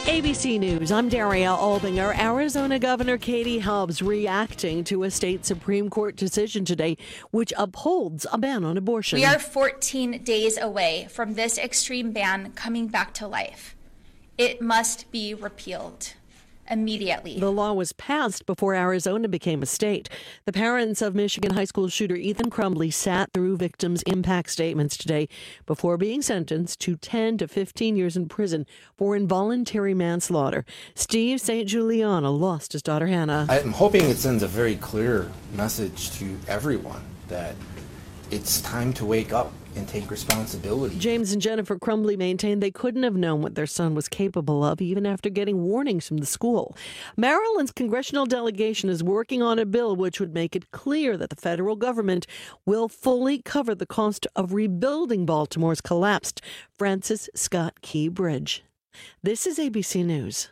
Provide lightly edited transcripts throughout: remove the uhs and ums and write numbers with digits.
ABC News, I'm Daria Albinger. Arizona Governor Katie Hobbs reacting to a state Supreme Court decision today which upholds a ban on abortion. We are 14 days away from this extreme ban coming back to life. It must be repealed immediately. The law was passed before Arizona became a state. The parents of Michigan high school shooter Ethan Crumbley sat through victims' impact statements today before being sentenced to 10 to 15 years in prison for involuntary manslaughter. Steve St. Juliana lost his daughter Hannah. I'm hoping it sends a very clear message to everyone that it's time to wake up and take responsibility. James and Jennifer Crumbley maintained they couldn't have known what their son was capable of, even after getting warnings from the school. Maryland's congressional delegation is working on a bill which would make it clear that the federal government will fully cover the cost of rebuilding Baltimore's collapsed Francis Scott Key Bridge. This is ABC News.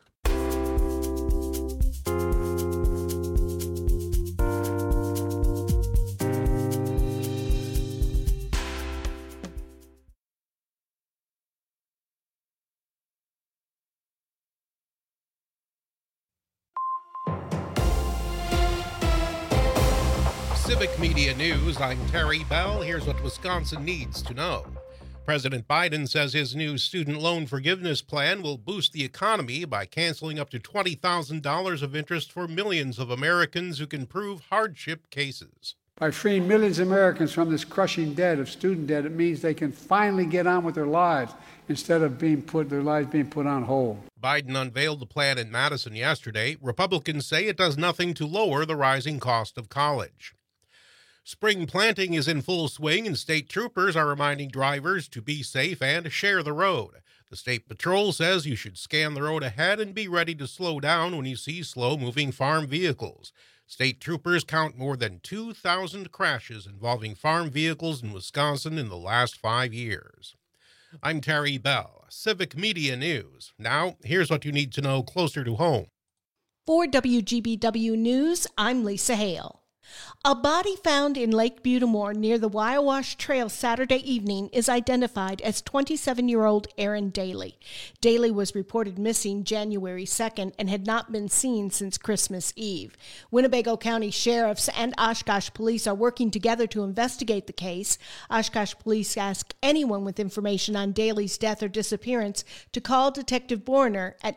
Civic Media News, I'm Terry Bell. Here's what Wisconsin needs to know. President Biden says his new student loan forgiveness plan will boost the economy by canceling up to $20,000 of interest for millions of Americans who can prove hardship cases. By freeing millions of Americans from this crushing debt of student debt, it means they can finally get on with their lives instead of their lives being put on hold. Biden unveiled the plan in Madison yesterday. Republicans say it does nothing to lower the rising cost of college. Spring planting is in full swing, and state troopers are reminding drivers to be safe and share the road. The State Patrol says you should scan the road ahead and be ready to slow down when you see slow-moving farm vehicles. State troopers count more than 2,000 crashes involving farm vehicles in Wisconsin in the last 5 years. I'm Terry Bell, Civic Media News. Now, here's what you need to know closer to home. For WGBW News, I'm Lisa Hale. A body found in Lake Butamore near the Wyowash Trail Saturday evening is identified as 27-year-old Aaron Daly. Daly was reported missing January 2nd and had not been seen since Christmas Eve. Winnebago County Sheriffs and Oshkosh Police are working together to investigate the case. Oshkosh Police ask anyone with information on Daly's death or disappearance to call Detective Borner at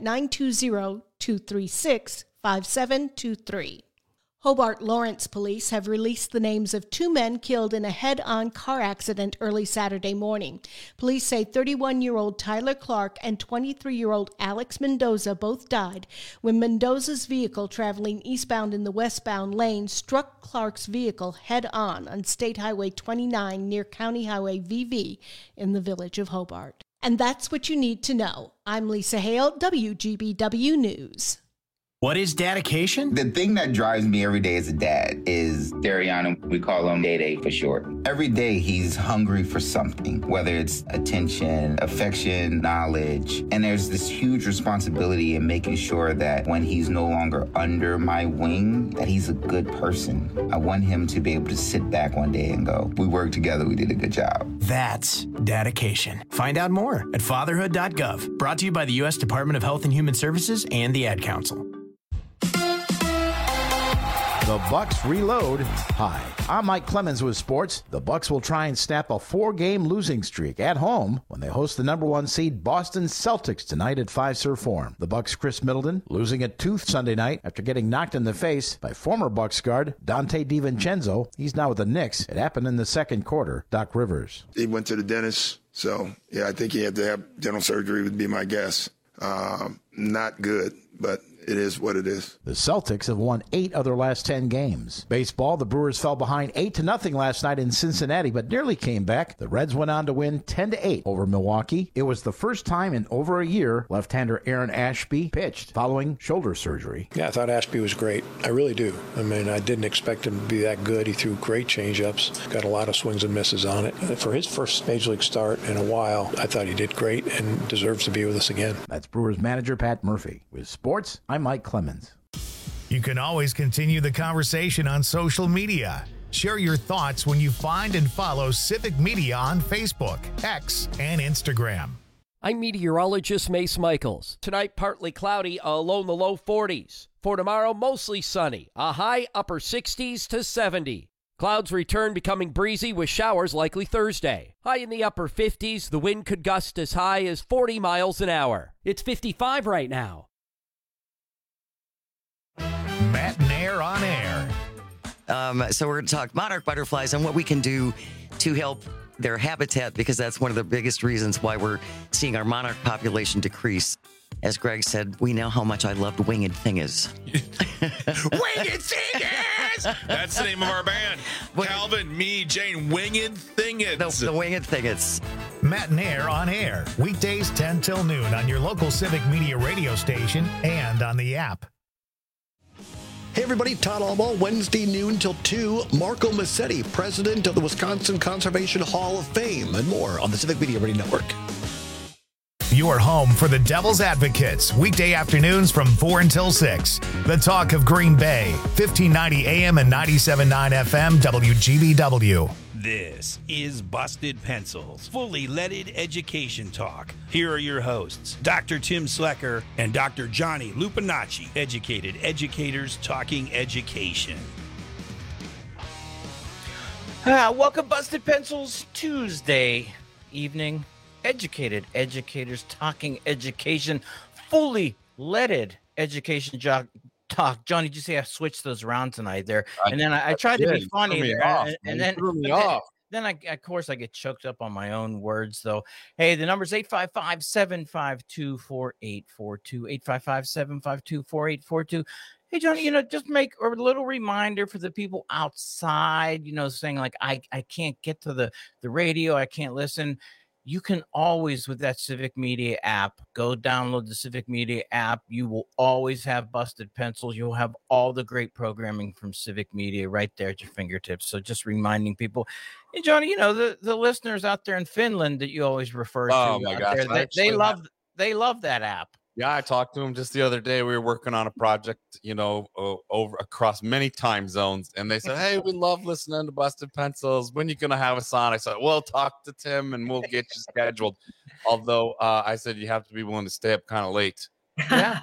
920-236-5723. Hobart Lawrence Police have released the names of 2 men killed in a head-on car accident early Saturday morning. Police say 31-year-old Tyler Clark and 23-year-old Alex Mendoza both died when Mendoza's vehicle traveling eastbound in the westbound lane struck Clark's vehicle head-on State Highway 29 near County Highway VV in the village of Hobart. And that's what you need to know. I'm Lisa Hale, WGBW News. What is dedication? The thing that drives me every day as a dad is Dariana. We call him Day Day for short. Every day he's hungry for something, whether it's attention, affection, knowledge. And there's this huge responsibility in making sure that when he's no longer under my wing, that he's a good person. I want him to be able to sit back one day and go, we worked together, we did a good job. That's dedication. Find out more at fatherhood.gov. Brought to you by the U.S. Department of Health and Human Services and the Ad Council. The Bucks reload. Hi, I'm Mike Clemens with sports. The Bucks will try and snap a 4-game losing streak at home when they host the number 1 seed Boston Celtics tonight at Fiserv Forum. The Bucks' Chris Middleton losing at 2 Sunday night after getting knocked in the face by former Bucks guard Dante DiVincenzo. He's now with the Knicks. It happened in the second quarter. Doc Rivers. He went to the dentist, so yeah, I think he had to have dental surgery would be my guess. Not good, but it is what it is. The Celtics have won 8 of their last 10 games. Baseball, the Brewers fell behind 8-0 last night in Cincinnati, but nearly came back. The Reds went on to win 10-8 over Milwaukee. It was the first time in over a year left-hander Aaron Ashby pitched following shoulder surgery. Yeah, I thought Ashby was great. I really do. I mean, I didn't expect him to be that good. He threw great changeups, got a lot of swings and misses on it. For his first Major League start in a while, I thought he did great and deserves to be with us again. That's Brewers manager Pat Murphy. With sports, I'm Mike Clemens. You can always continue the conversation on social media. Share your thoughts when you find and follow Civic Media on Facebook, X, and Instagram. I'm meteorologist Mace Michaels. Tonight, partly cloudy, a low in the low 40s. For tomorrow, mostly sunny, a high upper 60s to 70. Clouds return, becoming breezy with showers likely Thursday. High in the upper 50s, the wind could gust as high as 40 miles an hour. It's 55 right now. Matt and Air on Air. So we're going to talk monarch butterflies and what we can do to help their habitat, because that's one of the biggest reasons why we're seeing our monarch population decrease. As Greg said, we know how much I loved Winged Thingers. Winged Thingers! That's the name of our band. Calvin, me, Jane, Winged Thingers. The Winged Thingers. Matt and Air on Air. Weekdays 10 till noon on your local Civic Media radio station and on the app. Hey everybody, Todd Albaugh, Wednesday noon till 2. Marco Massetti, president of the Wisconsin Conservation Hall of Fame, and more on the Civic Media Radio Network. Your home for the Devil's Advocates, weekday afternoons from 4 until 6. The talk of Green Bay, 1590 AM and 97.9 FM, WGBW. This is Busted Pencils, fully leaded education talk. Here are your hosts, Dr. Tim Slecker and Dr. Johnny Lupinacci, educated educators talking education. Welcome, Busted Pencils, Tuesday evening. Educated educators talking education, fully leaded education talk. Johnny, did you say I switched those around tonight there? And then I tried to be funny there, and then threw me off. Then I get choked up on my own words, though. Hey, the number's 855-752-4842, 855-752-4842. Hey, Johnny, just make a little reminder for the people outside, saying like, I can't get to the radio, I can't listen. You can always, with that Civic Media app, go download the Civic Media app. You will always have Busted Pencils. You'll have all the great programming from Civic Media right there at your fingertips. So just reminding people. Hey, Johnny, the listeners out there in Finland that you always refer to. Oh, my gosh. They love that app. Yeah, I talked to him just the other day. We were working on a project, over across many time zones. And they said, hey, we love listening to Busted Pencils. When you going to have us on? I said, well, talk to Tim and we'll get you scheduled. Although I said you have to be willing to stay up kind of late. Yeah.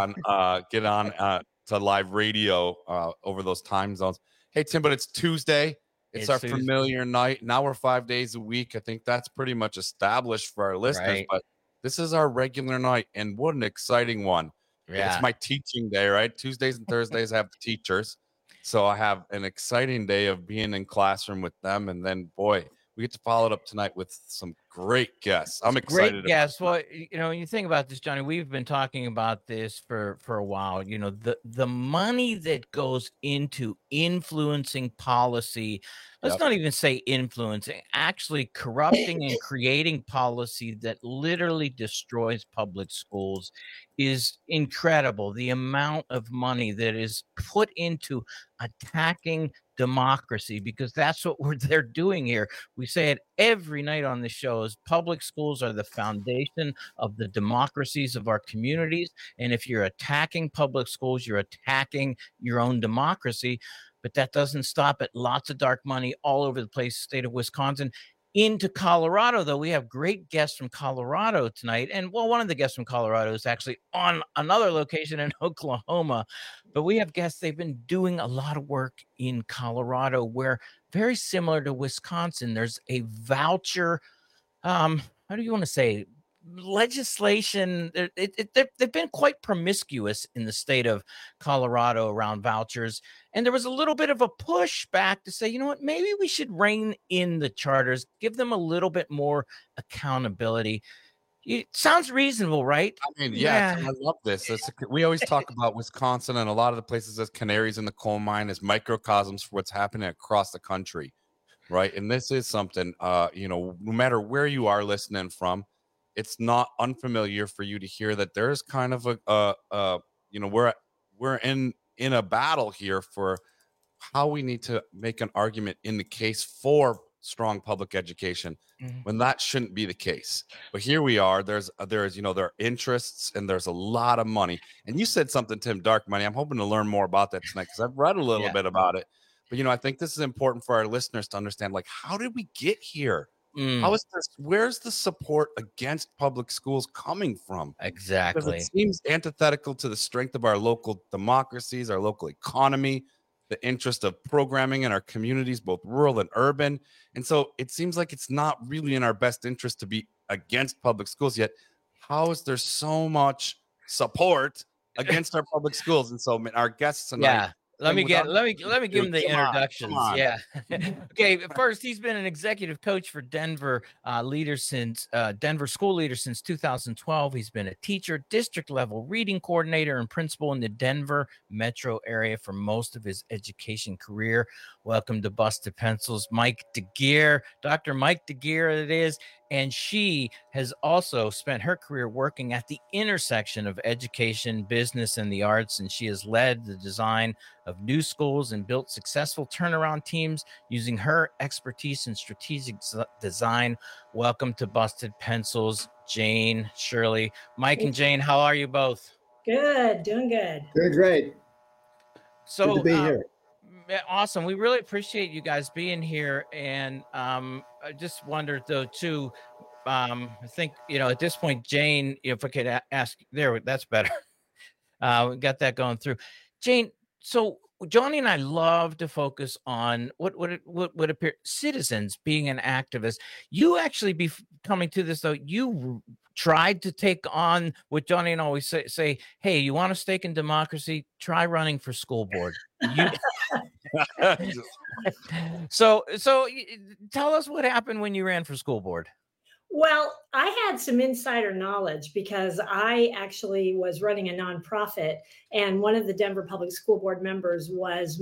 Get on to live radio over those time zones. Hey, Tim, but it's Tuesday. It's our Tuesday. Familiar night. Now we're 5 days a week. I think that's pretty much established for our listeners. Right. But this is our regular night, and what an exciting one. Yeah. It's my teaching day, right? Tuesdays and Thursdays I have the teachers. So I have an exciting day of being in classroom with them. And then, boy, we get to follow it up tonight with some great guests. I'm excited. Great guests. Well, when you think about this, Johnny, we've been talking about this for a while. The money that goes into influencing policy, let's not even say influencing, actually corrupting and creating policy that literally destroys public schools is incredible. The amount of money that is put into attacking democracy, because that's what they're doing here. We say it every night on the show, is public schools are the foundation of the democracies of our communities. And if you're attacking public schools, you're attacking your own democracy. But that doesn't stop it. Lots of dark money all over the place, state of Wisconsin. Into Colorado, though, we have great guests from Colorado tonight. And, well, one of the guests from Colorado is actually on another location in Oklahoma. But we have guests, they've been doing a lot of work in Colorado where, very similar to Wisconsin, there's a voucher, how do you want to say, legislation. They've been quite promiscuous in the state of Colorado around vouchers. And there was a little bit of a pushback to say, you know what, maybe we should rein in the charters, give them a little bit more accountability. It sounds reasonable, right? I mean, yeah. I love this. We always talk about Wisconsin and a lot of the places as canaries in the coal mine, as microcosms for what's happening across the country, right? And this is something, no matter where you are listening from, it's not unfamiliar for you to hear that there's kind of we're in a battle here for how we need to make an argument in the case for strong public education when that shouldn't be the case. But here we are. There are interests and there's a lot of money. And you said something, Tim, dark money. I'm hoping to learn more about that tonight because I've read a little bit about it. But I think this is important for our listeners to understand. Like, how did we get here? How is this? Where's the support against public schools coming from? Exactly. Because it seems antithetical to the strength of our local democracies, our local economy, the interest of programming in our communities, both rural and urban. And so it seems like it's not really in our best interest to be against public schools. Yet, how is there so much support against our public schools? And so our guests tonight. Yeah. Let me give him the introductions. Yeah. Okay. First, he's been an executive coach for Denver Denver school leader since 2012. He's been a teacher, district level reading coordinator, and principal in the Denver metro area for most of his education career. Welcome to Busted Pencils, Mike DeGeer, Dr. Mike DeGeer, it is. And she has also spent her career working at the intersection of education, business, and the arts. And she has led the design of new schools and built successful turnaround teams using her expertise in strategic design. Welcome to Busted Pencils, Jane, Shirley. Mike and Jane, how are you both? Good, doing good. Doing great. So good to be here. Awesome. We really appreciate you guys being here. And I just wondered, though, too, I think, at this point, Jane, if I could ask there, that's better. We got that going through. Jane, so Johnny and I love to focus on what would appear citizens being an activist. You actually be coming to this, though. You tried to take on what Johnny and I always say, hey, you want a stake in democracy? Try running for school board. So tell us what happened when you ran for school board. Well, I had some insider knowledge because I actually was running a nonprofit, and one of the Denver Public School Board members was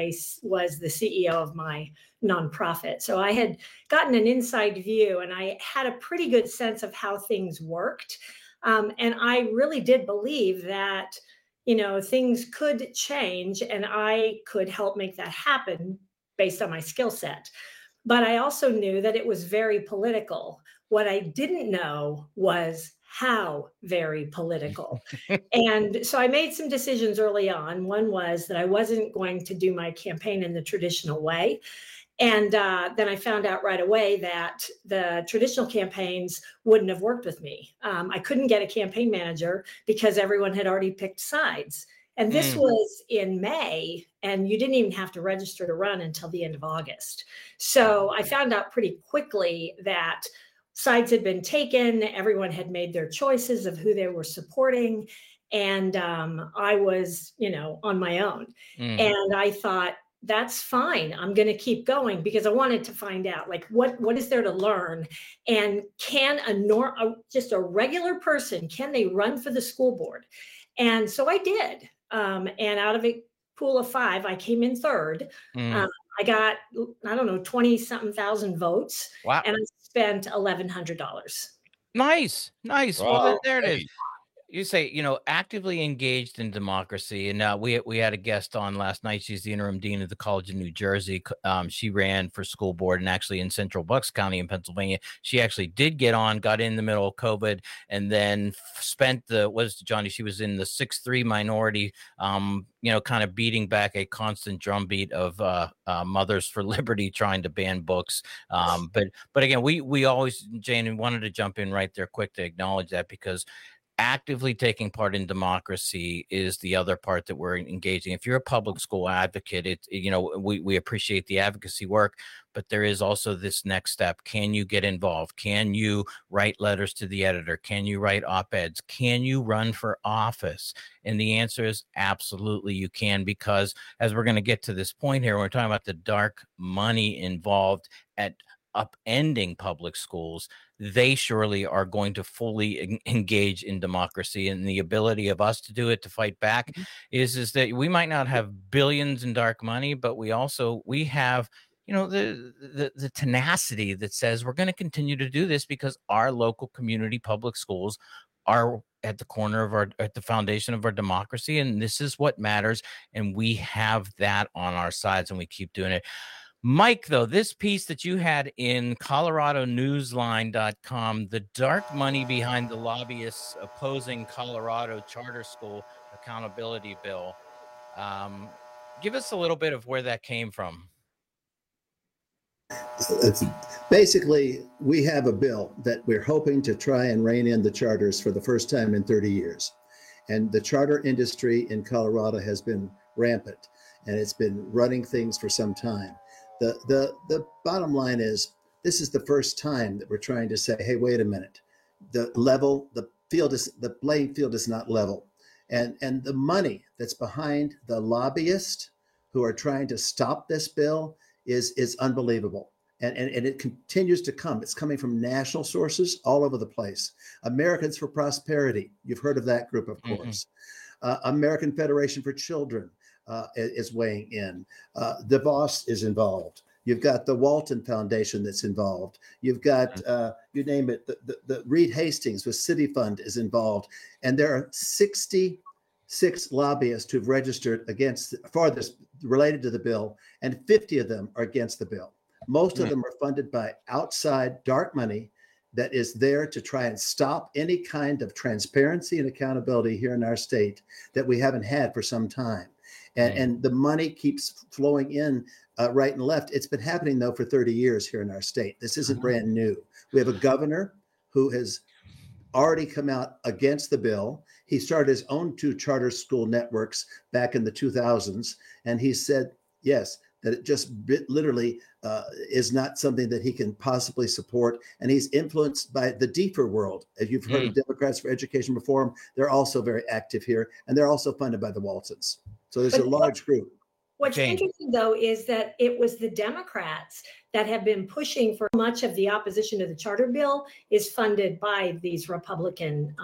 the CEO of my nonprofit. So I had gotten an inside view, and I had a pretty good sense of how things worked. And I really did believe that, things could change, and I could help make that happen based on my skill set. But I also knew that it was very political. What I didn't know was how very political. And so I made some decisions early on. One was that I wasn't going to do my campaign in the traditional way. And then I found out right away that the traditional campaigns wouldn't have worked with me. I couldn't get a campaign manager because everyone had already picked sides. And this was in May, and you didn't even have to register to run until the end of August. So I found out pretty quickly that sides had been taken. Everyone had made their choices of who they were supporting. And I was, on my own. And I thought, that's fine. I'm going to keep going because I wanted to find out, what is there to learn? And can just a regular person, can they run for the school board? And so I did. And out of a pool of 5, I came in third. I got, 20-something thousand votes. Wow. And I spent $1,100. Nice. Wow. Well, there it is. You say, actively engaged in democracy. And we had a guest on last night. She's the interim dean of the College of New Jersey. She ran for school board, and actually in Central Bucks County in Pennsylvania, she actually did got in the middle of COVID, and then spent Johnny? She was in the 6'3" minority, kind of beating back a constant drumbeat of Mothers for Liberty trying to ban books. But again, we always, Jane, wanted to jump in right there quick to acknowledge that, because actively taking part in democracy is the other part that we're engaging. If you're a public school advocate, we appreciate the advocacy work, but there is also this next step. Can you get involved? Can you write letters to the editor? Can you write op-eds? Can you run for office? And the answer is absolutely you can, because as we're going to get to this point here, we're talking about the dark money involved at upending public schools. They surely are going to fully engage in democracy, and the ability of us to do it, to fight back, is that we might not have billions in dark money, but we have the tenacity that says we're going to continue to do this because our local community public schools are at the foundation of our democracy, and this is what matters, and we have that on our sides, and we keep doing it. Mike, though, this piece that you had in ColoradoNewsline.com, the dark money behind the lobbyists opposing Colorado charter school accountability bill. Give us a little bit of where that came from. Basically, we have a bill that we're hoping to try and rein in the charters for the first time in 30 years. And the charter industry in Colorado has been rampant, and it's been running things for some time. The bottom line is, this is the first time that we're trying to say, hey, wait a minute, the playing field is not level. And the money that's behind the lobbyists who are trying to stop this bill is unbelievable. And it continues to come. It's coming from national sources all over the place. Americans for Prosperity, you've heard of that group, of course. American Federation for Children is weighing in. DeVos is involved. You've got the Walton Foundation that's involved. You've got, you name it, the Reed Hastings with City Fund is involved. And there are 66 lobbyists who've registered for this related to the bill, and 50 of them are against the bill. Most of them are funded by outside dark money that is there to try and stop any kind of transparency and accountability here in our state that we haven't had for some time. And the money keeps flowing in right and left. It's been happening, though, for 30 years here in our state. This isn't brand new. We have a governor who has already come out against the bill. He started his own 2 charter school networks back in the 2000s. And he said, yes, that it just literally is not something that he can possibly support. And he's influenced by the deeper world. As you've heard of Democrats for Education Reform, they're also very active here. And they're also funded by the Waltons. So there's a large group. What's interesting, though, is that it was the Democrats that have been pushing for much of the opposition to the charter bill is funded by these Republican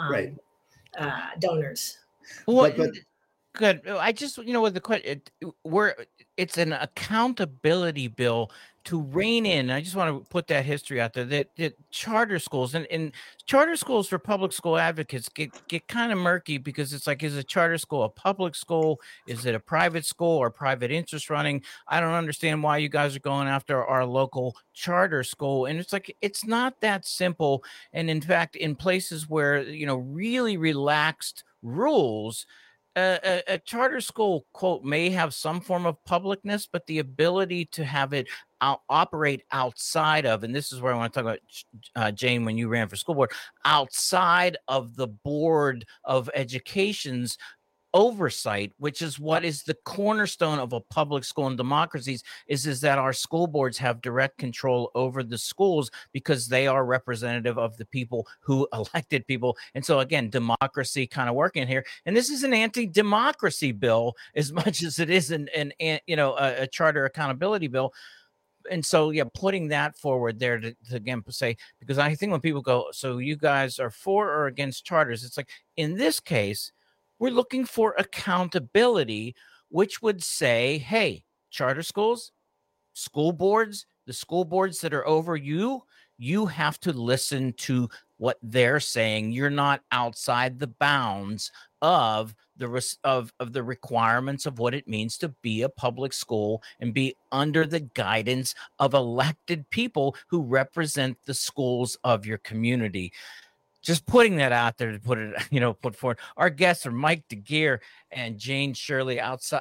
donors. Well, good. I just, with the question, it's an accountability bill to rein in. I just want to put that history out there that charter schools and charter schools for public school advocates get kind of murky, because it's like, is a charter school a public school? Is it a private school or private interest running? I don't understand why you guys are going after our local charter school. And it's like, it's not that simple. And in fact, in places where, really relaxed rules, a charter school, quote, may have some form of publicness, but the ability to have it operate outside of, and this is where I want to talk about, Jane, when you ran for school board, outside of the Board of Education's oversight, which is what is the cornerstone of a public school in democracies, is that our school boards have direct control over the schools because they are representative of the people who elected people. And so again, democracy kind of working here. And this is an anti-democracy bill as much as it is a charter accountability bill. And so, putting that forward there to again say, because I think when people go, so you guys are for or against charters, it's like, in this case, we're looking for accountability, which would say, hey, charter schools, school boards, the school boards that are over you, you have to listen to what they're saying. You're not outside the bounds of the requirements of what it means to be a public school and be under the guidance of elected people who represent the schools of your community. Just putting that out there to put forward. Our guests are Mike DeGeer and Jane Shirley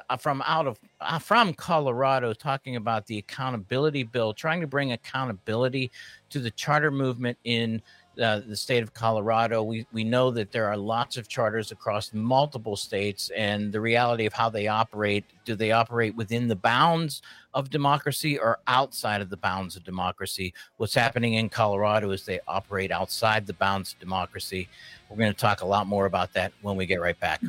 from Colorado, talking about the accountability bill, trying to bring accountability to the charter movement in the state of Colorado. We know that there are lots of charters across multiple states, and the reality of how they operate. Do they operate within the bounds of democracy or outside of the bounds of democracy? What's happening in Colorado is they operate outside the bounds of democracy. We're going to talk a lot more about that when we get right back.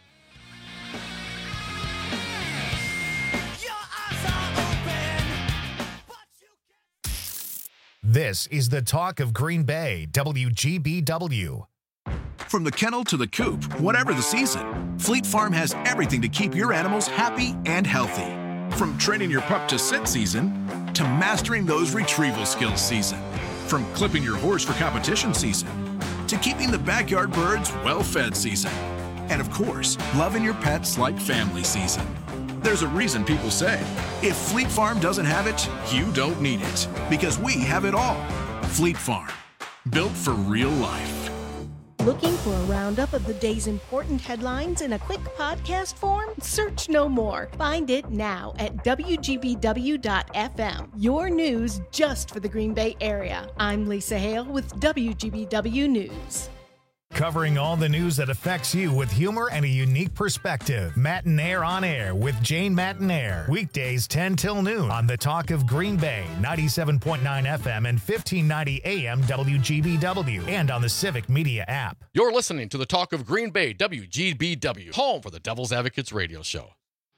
This is the talk of Green Bay, WGBW. From the kennel to the coop, whatever the season, Fleet Farm has everything to keep your animals happy and healthy. From training your pup to sit season, to mastering those retrieval skills season. From clipping your horse for competition season, to keeping the backyard birds well-fed season. And of course, loving your pets like family season. There's a reason people say, if Fleet Farm doesn't have it, you don't need it. Because we have it all. Fleet Farm, built for real life. Looking for a roundup of the day's important headlines in a quick podcast form? Search no more. Find it now at WGBW.FM. Your news just for the Green Bay area. I'm Lisa Hale with WGBW News. Covering all the news that affects you with humor and a unique perspective. Matinaire on Air with Jane Matinaire. Weekdays 10 till noon on the Talk of Green Bay, 97.9 FM and 1590 AM WGBW, and on the Civic Media app. You're listening to the Talk of Green Bay, WGBW, home for the Devil's Advocates radio show.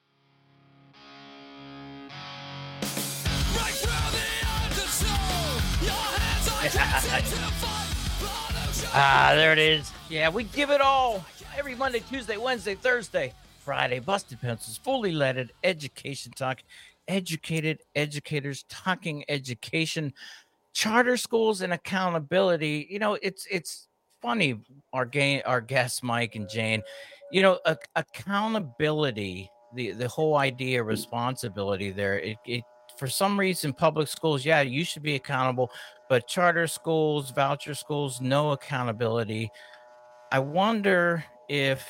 There it is. Yeah, we give it all every Monday, Tuesday, Wednesday, Thursday, Friday. Busted Pencils, fully leaded education talk, educated educators talking education, charter schools and accountability. You know, it's funny. Our guests, Mike and Jane. You know, accountability. The whole idea of responsibility there. It for some reason, public schools, yeah, you should be accountable, but charter schools, voucher schools, no accountability. I wonder if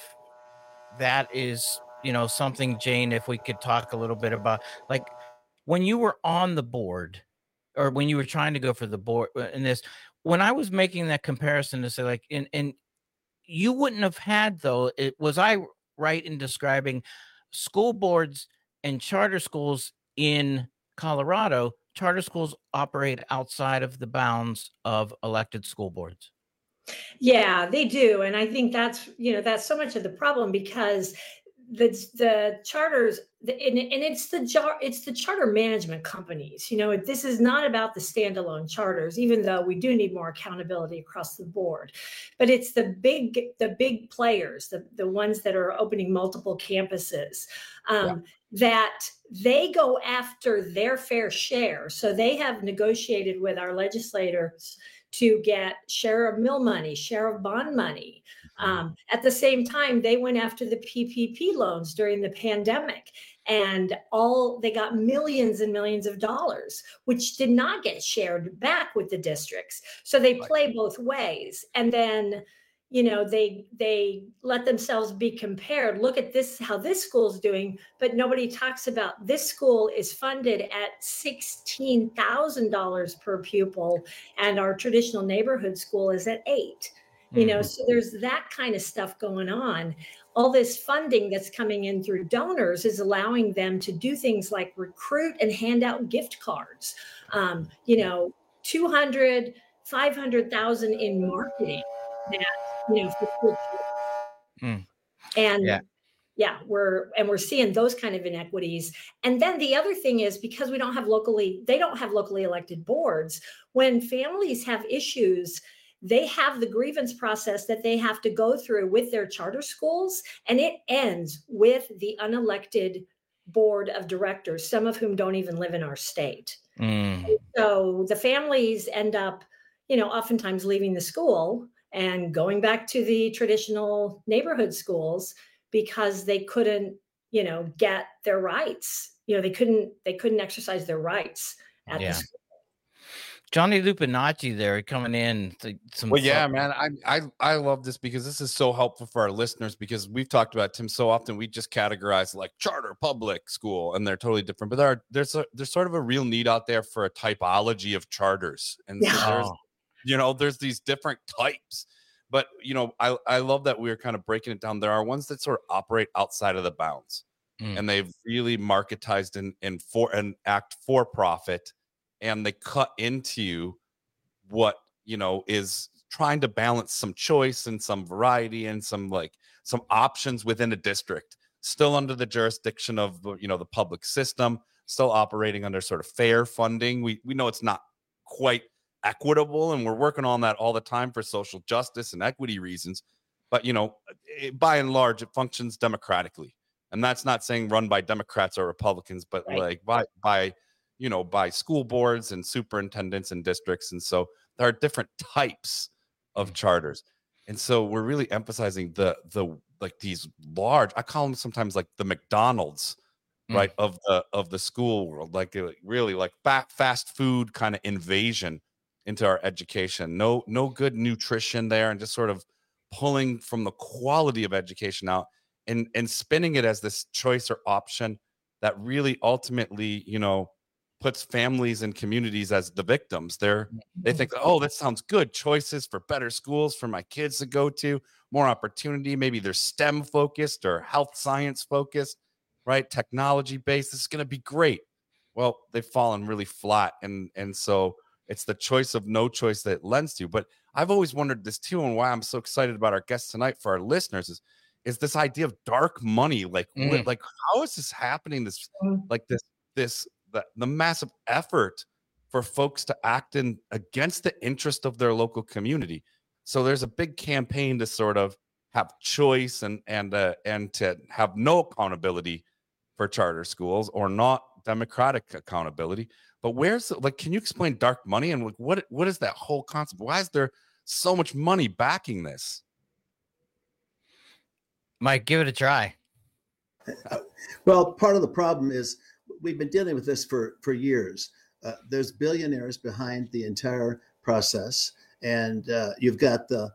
that is, you know, something, Jane, if we could talk a little bit about, like, when you were on the board or when you were trying to go for the board in this, when I was making that comparison to say, like, and you wouldn't have had, though, was I right in describing school boards and charter schools in Colorado? Charter schools operate outside of the bounds of elected school boards. Yeah, they do. And I think that's so much of the problem, because the charters, and it's the charter management companies. You know, this is not about the standalone charters, even though we do need more accountability across the board. But it's the big players, the ones that are opening multiple campuses, that they go after their fair share. So they have negotiated with our legislators to get share of mill money, share of bond money. At the same time, they went after the PPP loans during the pandemic, and they got millions and millions of dollars, which did not get shared back with the districts. So they play both ways. And then, you know, they let themselves be compared. Look at this, how this school's doing, but nobody talks about this school is funded at $16,000 per pupil, and our traditional neighborhood school is at $8,000. You know, so there's that kind of stuff going on. All this funding that's coming in through donors is allowing them to do things like recruit and hand out gift cards. You know, 200, 500,000 in marketing that, you know, for school children. And we're seeing those kind of inequities. And then the other thing is, because they don't have locally elected boards, when families have issues, they have the grievance process that they have to go through with their charter schools, and it ends with the unelected board of directors, some of whom don't even live in our state. So the families end up, you know, oftentimes leaving the school and going back to the traditional neighborhood schools because they couldn't, you know, get their rights. You know, they couldn't exercise their rights at the school. Johnny Lupinacci there coming in. Man, I love this because this is so helpful for our listeners, because we've talked about, Tim, so often we just categorize like charter public school and they're totally different, but there's sort of a real need out there for a typology of charters. And so there's these different types, but you know, I love that we're kind of breaking it down. There are ones that sort of operate outside of the bounds and they've really marketized and act for profit. And they cut into what, you know, is trying to balance some choice and some variety and some options within a district, still under the jurisdiction of, you know, the public system, still operating under sort of fair funding. We know it's not quite equitable, and we're working on that all the time for social justice and equity reasons. But, you know, by and large, it functions democratically. And that's not saying run by Democrats or Republicans, but like by school boards and superintendents and districts. And so there are different types of charters. And so we're really emphasizing the like these large, I call them sometimes like the McDonald's, right, of the school world, like really like fast food kind of invasion into our education. No good nutrition there, and just sort of pulling from the quality of education out and spinning it as this choice or option that really ultimately, puts families and communities as the victims. They think, oh, that sounds good. Choices for better schools for my kids to go to, more opportunity. Maybe they're STEM focused or health science focused, right? Technology based. This is going to be great. Well, they've fallen really flat. And so it's the choice of no choice that it lends to. But I've always wondered this too, and why I'm so excited about our guest tonight for our listeners is this idea of dark money. Like, how is this happening? The massive effort for folks to act in against the interest of their local community. So there's a big campaign to sort of have choice and to have no accountability for charter schools or not democratic accountability. But can you explain dark money and what is that whole concept? Why is there so much money backing this? Mike, give it a try. Well, part of the problem is we've been dealing with this for years. There's billionaires behind the entire process. And you've got the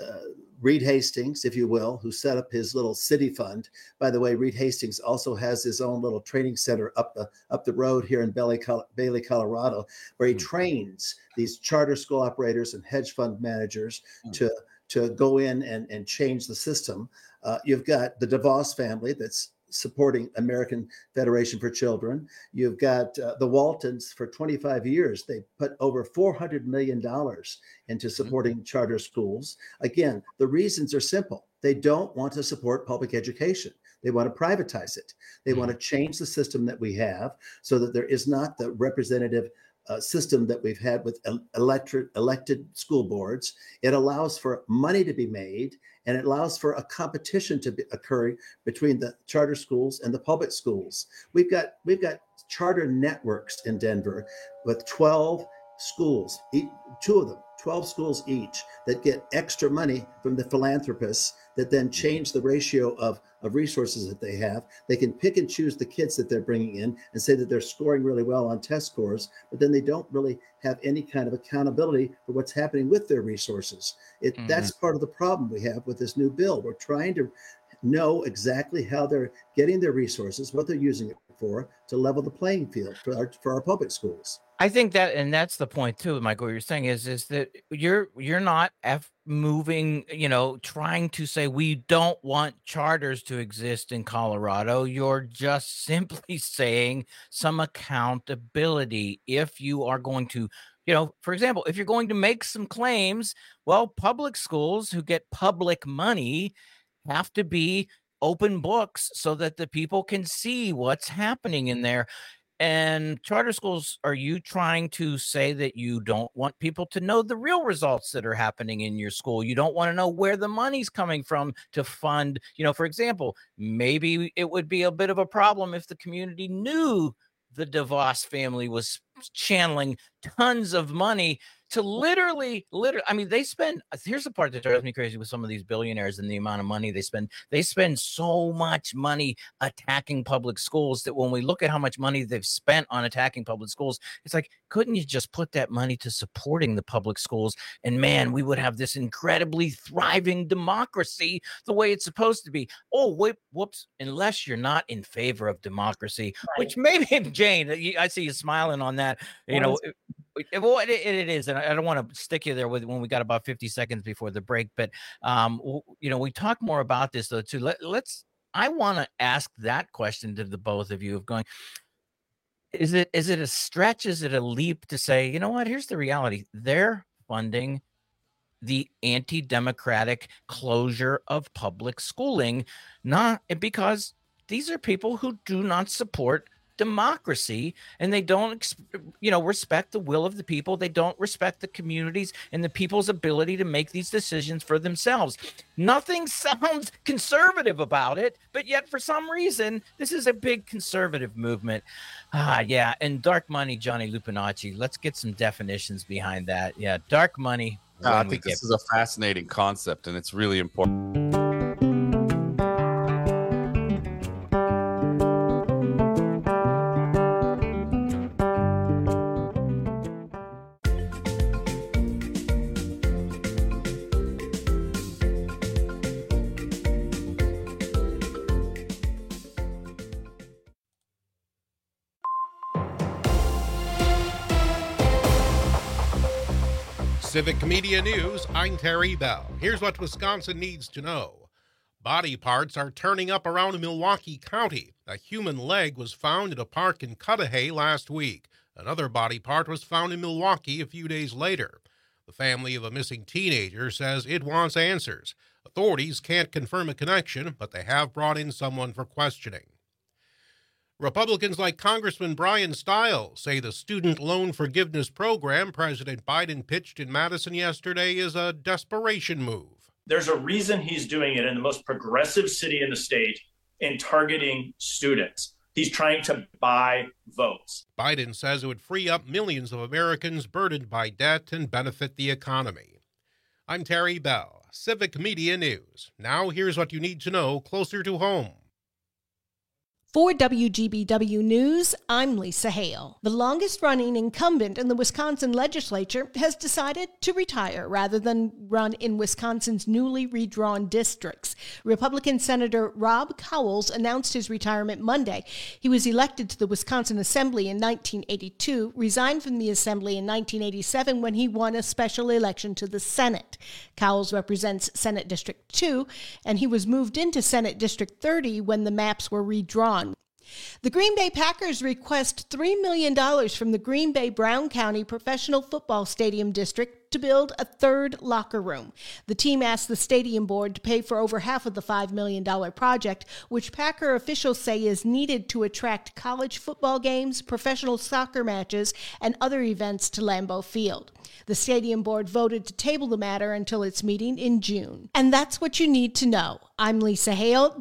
Reed Hastings, if you will, who set up his little city fund. By the way, Reed Hastings also has his own little training center up the road here in Bailey, Colorado, where he trains these charter school operators and hedge fund managers to go in and change the system. You've got the DeVos family that's supporting American Federation for Children. You've got the Waltons for 25 years. They put over $400 million into supporting charter schools. Again, the reasons are simple. They don't want to support public education. They want to privatize it. They want to change the system that we have so that there is not the representative system that we've had with elected school boards. It allows for money to be made, and it allows for a competition to be occurring between the charter schools and the public schools. We've got charter networks in Denver with 12 schools, two of them, 12 schools each, that get extra money from the philanthropists that then change the ratio of resources that they have. They can pick and choose the kids that they're bringing in and say that they're scoring really well on test scores, but then they don't really have any kind of accountability for what's happening with their resources. That's part of the problem we have with this new bill. We're trying to know exactly how they're getting their resources, what they're using it for, to level the playing field for our public schools. I think that, and that's the point too, Michael. What you're saying is that you're not moving, trying to say we don't want charters to exist in Colorado. You're just simply saying some accountability. If you are going to, for example, if you're going to make some claims, well, public schools who get public money have to be open books so that the people can see what's happening in there. And charter schools, are you trying to say that you don't want people to know the real results that are happening in your school? You don't want to know where the money's coming from to fund, for example, maybe it would be a bit of a problem if the community knew the DeVos family was channeling tons of money to literally, I mean, here's the part that drives me crazy with some of these billionaires and the amount of money they spend. They spend so much money attacking public schools that when we look at how much money they've spent on attacking public schools, it's like, couldn't you just put that money to supporting the public schools? And man, we would have this incredibly thriving democracy the way it's supposed to be. Oh, whoops, unless you're not in favor of democracy, right. Which maybe, Jane, I see you smiling on that, Well, it is, and I don't want to stick you there when we got about 50 seconds before the break, but we talk more about this though too. I want to ask that question to the both of you of going, is it a stretch? Is it a leap to say, you know what? Here's the reality: they're funding the anti-democratic closure of public schooling, not because these are people who do not support democracy, and they don't respect the will of the people. They don't respect the communities and the people's ability to make these decisions for themselves. Nothing sounds conservative about it, but yet for some reason this is a big conservative movement. Yeah. And dark money, Johnny Lupinacci, let's get some definitions behind that. Yeah, dark money. I think this is a fascinating concept, and it's really important. Civic Media News, I'm Terry Bell. Here's what Wisconsin needs to know. Body parts are turning up around Milwaukee County. A human leg was found at a park in Cudahy last week. Another body part was found in Milwaukee a few days later. The family of a missing teenager says it wants answers. Authorities can't confirm a connection, but they have brought in someone for questioning. Republicans like Congressman Brian Stiles say the student loan forgiveness program President Biden pitched in Madison yesterday is a desperation move. There's a reason he's doing it in the most progressive city in the state in targeting students. He's trying to buy votes. Biden says it would free up millions of Americans burdened by debt and benefit the economy. I'm Terry Bell, Civic Media News. Now here's what you need to know closer to home. For WGBW News, I'm Lisa Hale. The longest-running incumbent in the Wisconsin legislature has decided to retire rather than run in Wisconsin's newly redrawn districts. Republican Senator Rob Cowles announced his retirement Monday. He was elected to the Wisconsin Assembly in 1982, resigned from the Assembly in 1987 when he won a special election to the Senate. Cowles represents Senate District 2, and he was moved into Senate District 30 when the maps were redrawn. The Green Bay Packers request $3 million from the Green Bay Brown County Professional Football Stadium District to build a third locker room. The team asked the stadium board to pay for over half of the $5 million project, which Packer officials say is needed to attract college football games, professional soccer matches, and other events to Lambeau Field. The stadium board voted to table the matter until its meeting in June. And that's what you need to know. I'm Lisa Hale,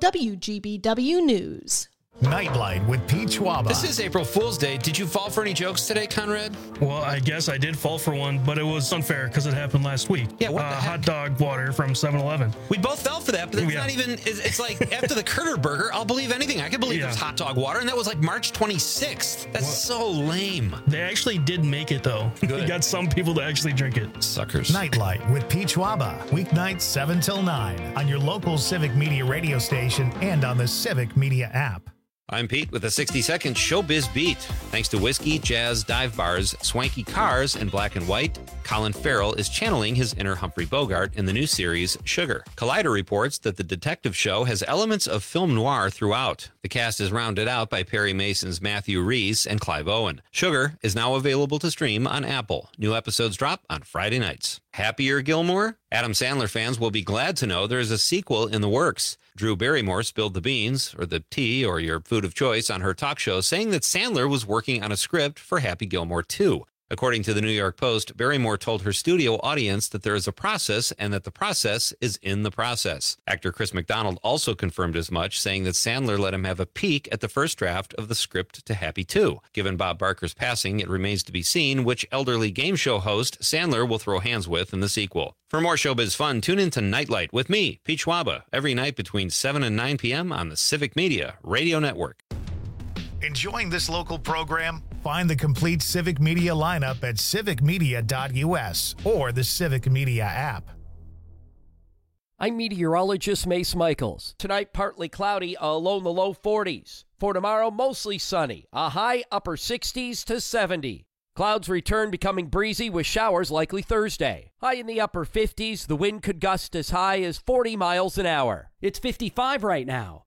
WGBW News. Nightlight with Pete Schwaba. This is April Fool's Day. Did you fall for any jokes today, Conrad? Well, I guess I did fall for one, but it was unfair because it happened last week. Yeah, what the heck? Hot dog water from 7-Eleven. We both fell for that, but it's not even, it's like after the Critter Burger, I'll believe anything. I could believe there's hot dog water, and that was like March 26th. That's so lame. They actually did make it, though. Good. You got some people to actually drink it. Suckers. Nightlight with Pete Schwaba. Weeknights 7 till 9 on your local Civic Media radio station and on the Civic Media app. I'm Pete with a 60-second Showbiz Beat. Thanks to whiskey, jazz, dive bars, swanky cars, and black and white, Colin Farrell is channeling his inner Humphrey Bogart in the new series Sugar. Collider reports that the detective show has elements of film noir throughout. The cast is rounded out by Perry Mason's Matthew Rhys and Clive Owen. Sugar is now available to stream on Apple. New episodes drop on Friday nights. Happier Gilmore? Adam Sandler fans will be glad to know there is a sequel in the works. Drew Barrymore spilled the beans, or the tea, or your food of choice on her talk show, saying that Sandler was working on a script for Happy Gilmore 2. According to the New York Post, Barrymore told her studio audience that there is a process and that the process is in the process. Actor Chris McDonald also confirmed as much, saying that Sandler let him have a peek at the first draft of the script to Happy 2. Given Bob Barker's passing, it remains to be seen which elderly game show host Sandler will throw hands with in the sequel. For more showbiz fun, tune in to Nightlight with me, Pete Schwaba, every night between 7 and 9 p.m. on the Civic Media Radio Network. Enjoying this local program? Find the complete Civic Media lineup at civicmedia.us or the Civic Media app. I'm meteorologist Mace Michaels. Tonight, partly cloudy, a low in the low 40s. For tomorrow, mostly sunny, a high upper 60s to 70. Clouds return, becoming breezy with showers likely Thursday. High in the upper 50s, the wind could gust as high as 40 miles an hour. It's 55 right now.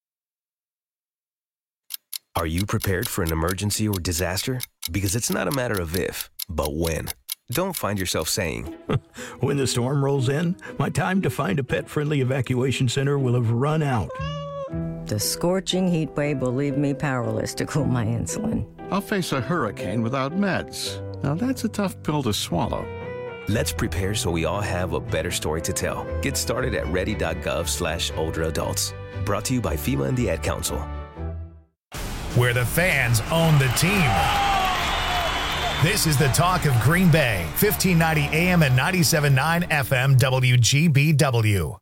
Are you prepared for an emergency or disaster? Because it's not a matter of if, but when. Don't find yourself saying, when the storm rolls in, my time to find a pet-friendly evacuation center will have run out. The scorching heat wave will leave me powerless to cool my insulin. I'll face a hurricane without meds. Now that's a tough pill to swallow. Let's prepare so we all have a better story to tell. Get started at ready.gov/older adults. Brought to you by FEMA and the Ad Council. Where the fans own the team. This is the talk of Green Bay, 1590 AM and 97.9 FM WGBW.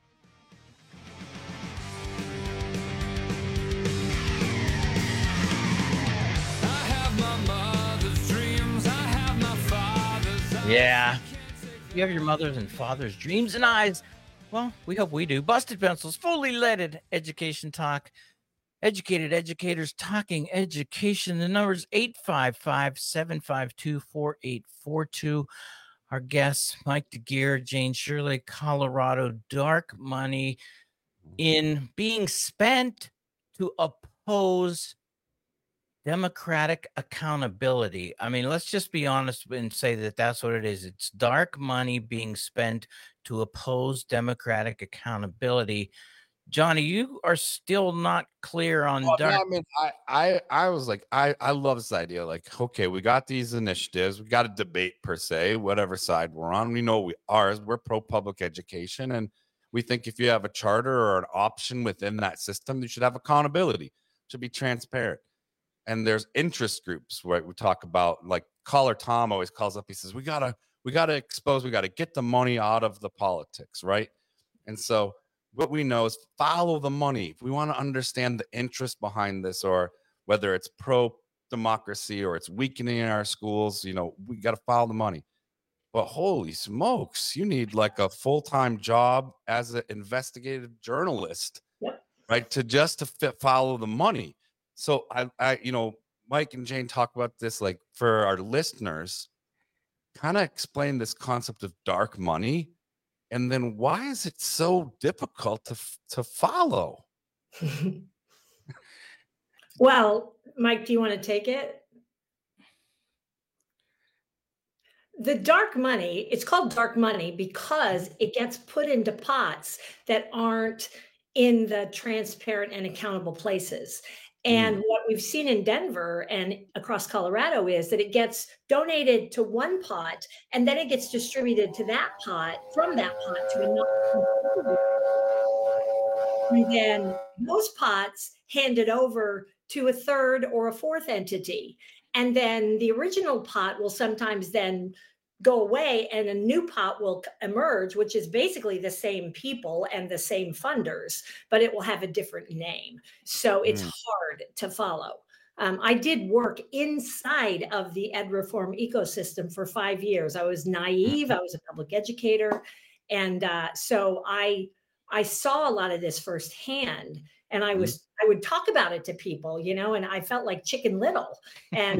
Yeah. You have your mother's and father's dreams and eyes. Well, we hope we do. Busted Pencils, fully leaded education talk. Educated educators talking education. The number is 855-752-4842. our guests, Mike DeGeer, Jane Shirley, Colorado. Dark money in being spent to oppose democratic accountability. I mean, let's just be honest and say that that's what it is. It's dark money being spent to oppose democratic accountability. Johnny, you are still not clear on dark. No, I mean, I was like, I love this idea. Like, okay, we got these initiatives. We got a debate per se, whatever side we're on. We know we're pro public education. And we think if you have a charter or an option within that system, you should have accountability. It should be transparent. And there's interest groups where we talk about, like Caller Tom always calls up. He says, we gotta expose, we gotta get the money out of the politics, right? And so what we know is follow the money. If we want to understand the interest behind this, or whether it's pro democracy or it's weakening our schools, we got to follow the money. But holy smokes, you need like a full-time job as an investigative journalist, right? To follow the money. So I Mike and Jane talk about this, like for our listeners, kind of explain this concept of dark money. And then why is it so difficult to follow? Well, Mike, do you want to take it? The dark money, it's called dark money because it gets put into pots that aren't in the transparent and accountable places. And what we've seen in Denver and across Colorado is that it gets donated to one pot and then it gets distributed to that pot, from that pot to another. And then those pots handed over to a third or a fourth entity. And then the original pot will sometimes then go away and a new pot will emerge, which is basically the same people and the same funders, but it will have a different name. So it's hard to follow. I did work inside of the ed reform ecosystem for 5 years. I was naive. I was a public educator. And so I saw a lot of this firsthand, and I would talk about it to people, and I felt like Chicken Little. And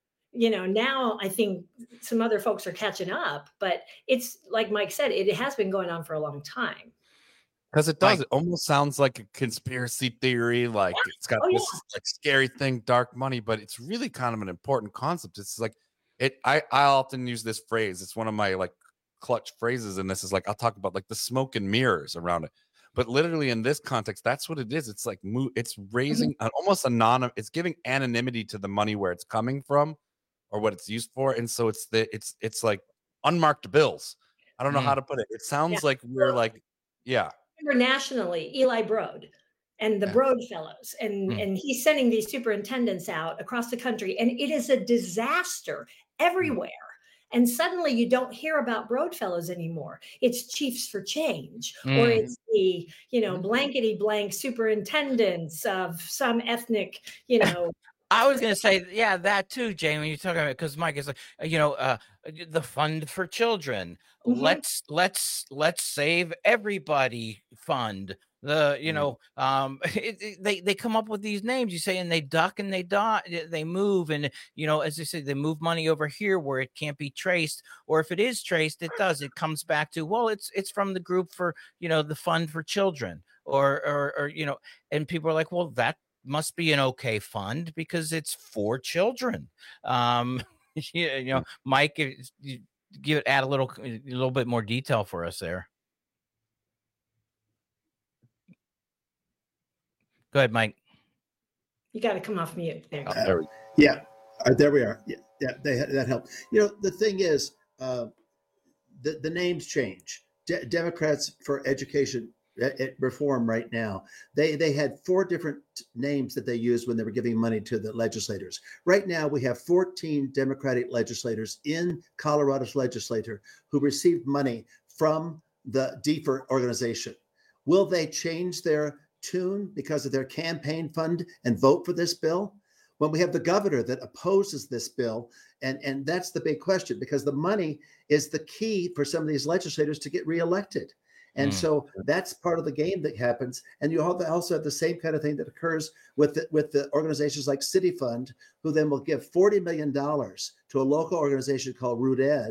now I think some other folks are catching up, but it's like Mike said, it has been going on for a long time. Because it does. It almost sounds like a conspiracy theory. Like it's got this like scary thing, dark money, but it's really kind of an important concept. It's like I often use this phrase. It's one of my like clutch phrases. And this is like, I'll talk about like the smoke and mirrors around it. But literally in this context, that's what it is. It's like it's raising an almost anonymous. It's giving anonymity to the money where it's coming from, or what it's used for. And so it's like unmarked bills. I don't know how to put it. It sounds like we're like, nationally, Eli Broad and the Broad Fellows, and he's sending these superintendents out across the country, and it is a disaster everywhere. And suddenly you don't hear about Broad Fellows anymore. It's Chiefs for Change, or it's the, blankety blank superintendents of some ethnic, I was going to say, that too, Jane, when you're talking about, because Mike is like, the Fund for Children. Let's save everybody fund. They come up with these names, you say, and they duck and they move. And, as they say, they move money over here where it can't be traced. Or if it is traced, it does. It comes back to, well, it's from the group for, the Fund for Children or and people are like, well, that must be an okay fund because it's for children. Mike, add a little bit more detail for us there. Go ahead, Mike. You got to come off mute. There we are. That helped. The thing is, the names change. Democrats for Education Reform right now, they had 4 different names that they used when they were giving money to the legislators. Right now, we have 14 Democratic legislators in Colorado's legislature who received money from the DFER organization. Will they change their tune because of their campaign fund and vote for this bill? When we have the governor that opposes this bill, and that's the big question, because the money is the key for some of these legislators to get reelected. And so that's part of the game that happens. And you also have the same kind of thing that occurs with the organizations like City Fund, who then will give $40 million to a local organization called Root Ed,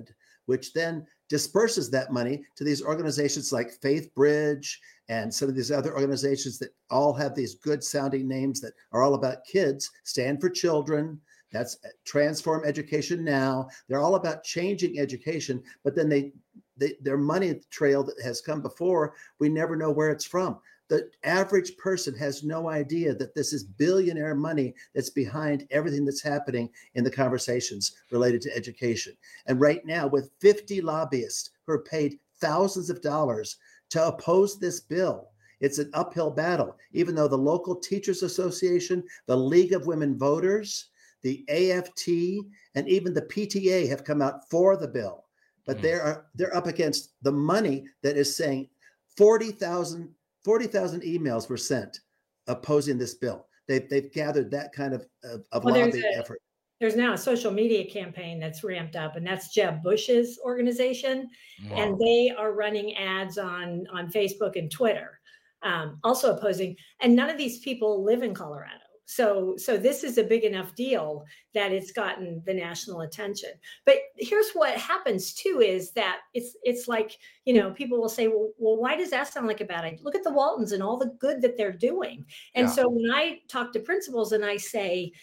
which then disperses that money to these organizations like Faith Bridge and some of these other organizations that all have these good sounding names that are all about kids. Stand for Children. That's Transform Education Now. They're all about changing education, but then their money trail that has come before, we never know where it's from. The average person has no idea that this is billionaire money that's behind everything that's happening in the conversations related to education. And right now, with 50 lobbyists who are paid thousands of dollars to oppose this bill, it's an uphill battle, even though the local Teachers Association, the League of Women Voters, the AFT, and even the PTA have come out for the bill. But they're up against the money that is saying 40,000 emails were sent opposing this bill. They've gathered that kind of lobbying effort. There's now a social media campaign that's ramped up, and that's Jeb Bush's organization. Wow. And they are running ads on Facebook and Twitter, also opposing. And none of these people live in Colorado. So this is a big enough deal that it's gotten the national attention. But here's what happens too, is that it's like, people will say, well, why does that sound like a bad idea? Look at the Waltons and all the good that they're doing. And so when I talk to principals and I say,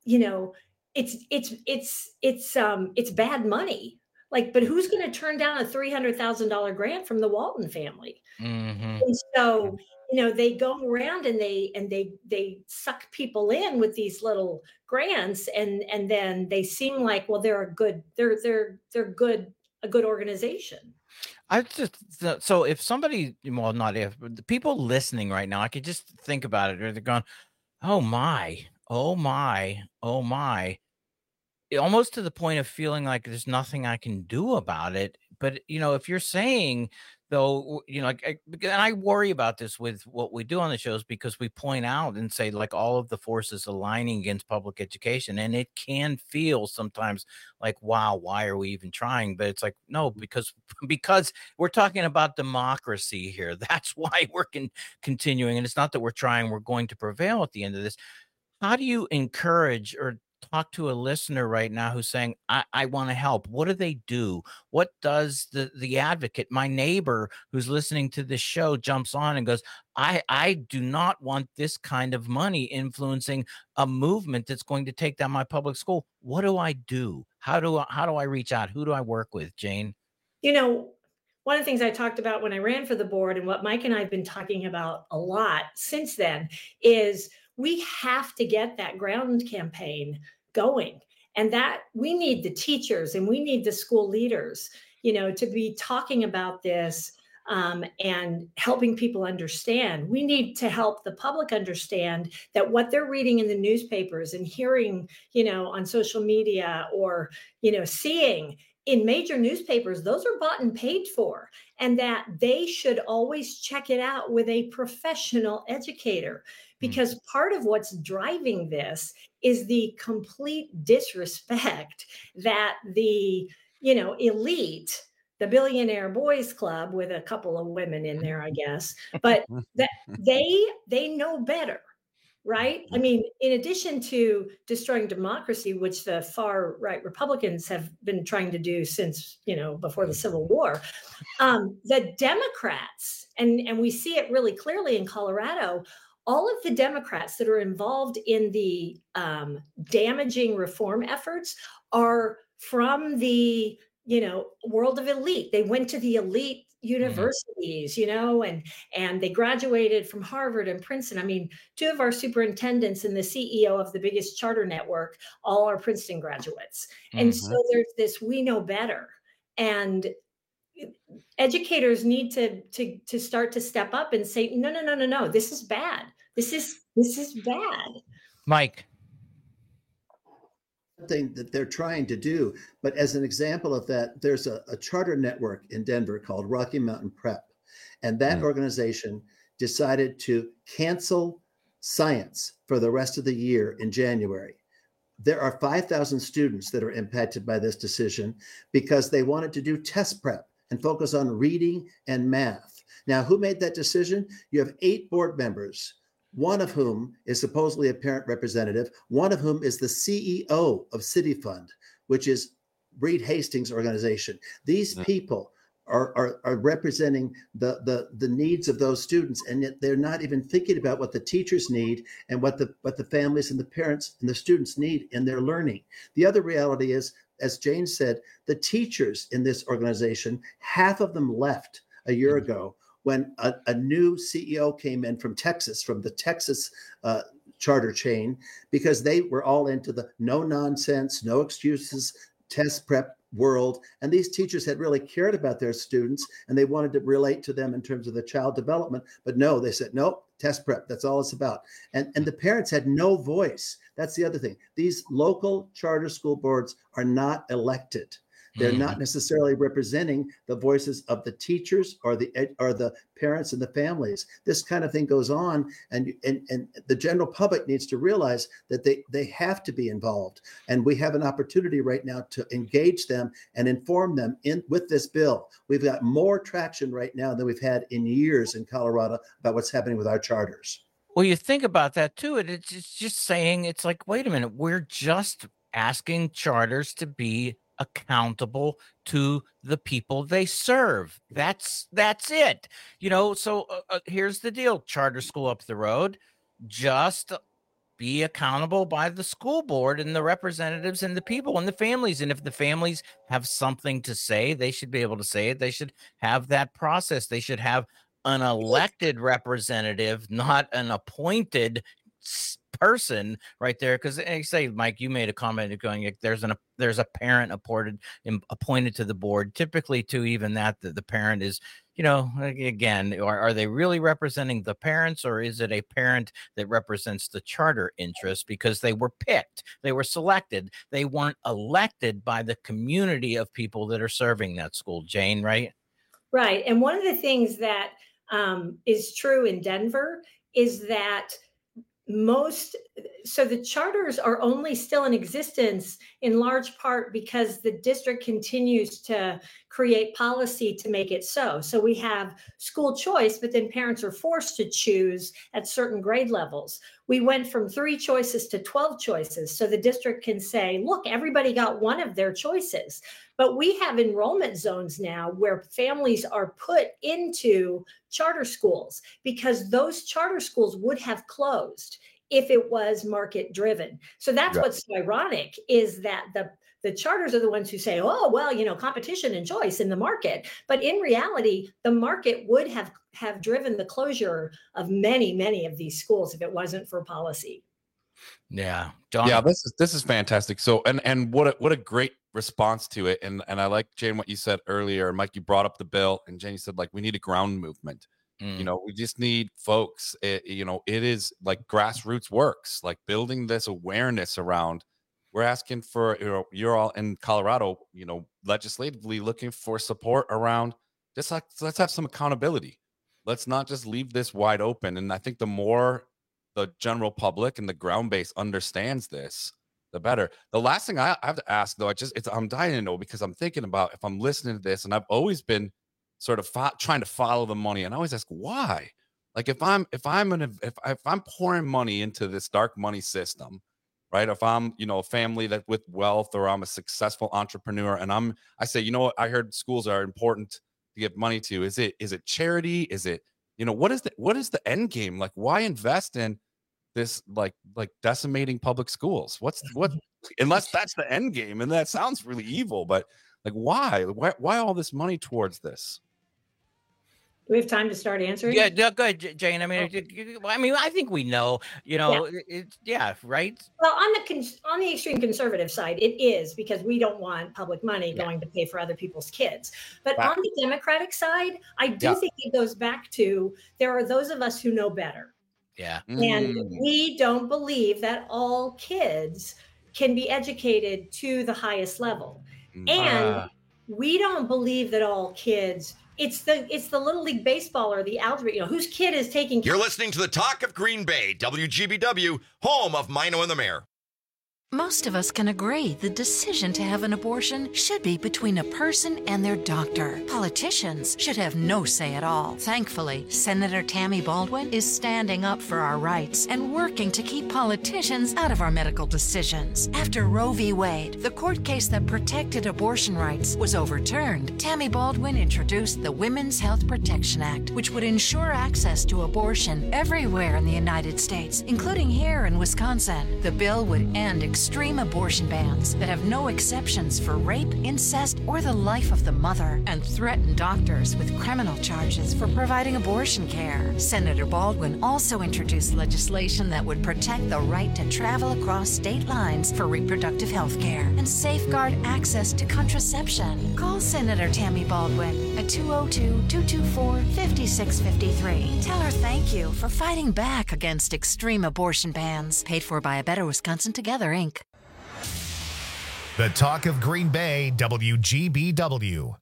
it's bad money. Like, but who's going to turn down a $300,000 grant from the Walton family? Mm-hmm. And so, they go around and they suck people in with these little grants, and then they seem like, well, they're a good organization. So if somebody, well, not if, but the people listening right now, I could just think about it, or they're going, oh my, almost to the point of feeling like there's nothing I can do about it. But, if you're saying, though, and I worry about this with what we do on the shows, because we point out and say, like, all of the forces aligning against public education, and it can feel sometimes like, wow, why are we even trying? But it's like, no, because we're talking about democracy here. That's why we're continuing. And it's not that we're trying, we're going to prevail at the end of this. How do you encourage or talk to a listener right now who's saying, I want to help? What do they do? What does the advocate, my neighbor who's listening to this show, jumps on and goes, I do not want this kind of money influencing a movement that's going to take down my public school. What do I do? How do I reach out? Who do I work with, Jane? One of the things I talked about when I ran for the board, and what Mike and I have been talking about a lot since then, is we have to get that ground campaign going, and that we need the teachers and we need the school leaders, to be talking about this and helping people understand. We need to help the public understand that what they're reading in the newspapers and hearing, on social media, or, seeing in major newspapers, those are bought and paid for, and that they should always check it out with a professional educator. Because part of what's driving this is the complete disrespect that the, elite, the Billionaire Boys Club, with a couple of women in there, I guess, but that they know better, right? I mean, in addition to destroying democracy, which the far right Republicans have been trying to do since, before the Civil War, the Democrats, and we see it really clearly in Colorado, all of the Democrats that are involved in the damaging reform efforts are from the, world of elite. They went to the elite universities, and they graduated from Harvard and Princeton. I mean, two of our superintendents and the CEO of the biggest charter network all are Princeton graduates. And so there's this, we know better. And educators need to start to step up and say, no, this is bad. This is bad. Mike. Thing that they're trying to do, but as an example of that, there's a charter network in Denver called Rocky Mountain Prep, and that organization decided to cancel science for the rest of the year in January. There are 5,000 students that are impacted by this decision because they wanted to do test prep and focus on reading and math. Now, who made that decision? You have 8 board members, one of whom is supposedly a parent representative, one of whom is the CEO of City Fund, which is Reed Hastings organization. These people are representing the needs of those students, and yet they're not even thinking about what the teachers need and what the families and the parents and the students need in their learning. The other reality is, as Jane said, the teachers in this organization, half of them left a year ago when a new CEO came in from Texas, from the Texas charter chain, because they were all into the no nonsense, no excuses, test prep world. And these teachers had really cared about their students and they wanted to relate to them in terms of the child development. But no, they said, nope, test prep. That's all it's about. And the parents had no voice. That's the other thing. These local charter school boards are not elected. They're not necessarily representing the voices of the teachers or the parents and the families. This kind of thing goes on, and the general public needs to realize that they have to be involved. And we have an opportunity right now to engage them and inform them with this bill. We've got more traction right now than we've had in years in Colorado about what's happening with our charters. Well, you think about that too. It's just saying, it's like, wait a minute, we're just asking charters to be accountable to the people they serve. That's it. So here's the deal. Charter school up the road, just be accountable by the school board and the representatives and the people and the families. And if the families have something to say, they should be able to say it. They should have that process. They should have an elected representative, not an appointed person right there. Because I say, Mike, you made a comment going, there's a parent appointed to the board, typically to even that the parent is, again, are they really representing the parents, or is it a parent that represents the charter interest because they were picked, they were selected, they weren't elected by the community of people that are serving that school? Jane, right? Right. And one of the things that is true in Denver is that the charters are only still in existence in large part because the district continues to create policy to make it so. So we have school choice, but then parents are forced to choose at certain grade levels. We went from 3 choices to 12 choices. So the district can say, look, everybody got one of their choices. But we have enrollment zones now where families are put into charter schools because those charter schools would have closed if it was market driven. So that's what's so ironic, is that the charters are the ones who say, oh, well, competition and choice in the market. But in reality, the market would have driven the closure of many, many of these schools if it wasn't for policy. Yeah. John. Yeah, this is fantastic. So, and what a great response to it. And I like, Jane, what you said earlier. Mike, you brought up the bill, and Jane, you said, like, we need a ground movement. We just need folks. It is like grassroots works, like building this awareness around. We're asking for, you're all in Colorado, legislatively looking for support around just like, let's have some accountability. Let's not just leave this wide open. And I think the more the general public and the ground base understands this, the better. The last thing I have to ask, though, I'm dying to know, because I'm thinking about, if I'm listening to this, and I've always been sort of trying to follow the money, and I always ask why. Like, if I'm pouring money into this dark money system, right? If I'm, a family that with wealth, or I'm a successful entrepreneur, and I say, I heard schools are important to give money to. Is it charity? Is it, what is the end game? Like, why invest in this, like decimating public schools? What unless that's the end game, and that sounds really evil, but like, why all this money towards this? Do we have time to start answering? Yeah, go ahead, Jane. I mean, I think we know, right? Well, on the extreme conservative side, it is, because we don't want public money going to pay for other people's kids. But on the Democratic side, I do think it goes back to, there are those of us who know better. Yeah. And we don't believe that all kids can be educated to the highest level. And we don't believe that all kids, it's the Little League Baseball or the algebra, whose kid is taking. You're listening to the Talk of Green Bay, WGBW, home of Mino and the Mayor. Most of us can agree the decision to have an abortion should be between a person and their doctor. Politicians should have no say at all. Thankfully, Senator Tammy Baldwin is standing up for our rights and working to keep politicians out of our medical decisions. After Roe v. Wade, the court case that protected abortion rights, was overturned, Tammy Baldwin introduced the Women's Health Protection Act, which would ensure access to abortion everywhere in the United States, including here in Wisconsin. The bill would end extreme abortion bans that have no exceptions for rape, incest, or the life of the mother, and threaten doctors with criminal charges for providing abortion care. Senator Baldwin also introduced legislation that would protect the right to travel across state lines for reproductive health care and safeguard access to contraception. Call Senator Tammy Baldwin at 202-224-5653. Tell her thank you for fighting back against extreme abortion bans. Paid for by A Better Wisconsin Together, Inc. The Talk of Green Bay, WGBW.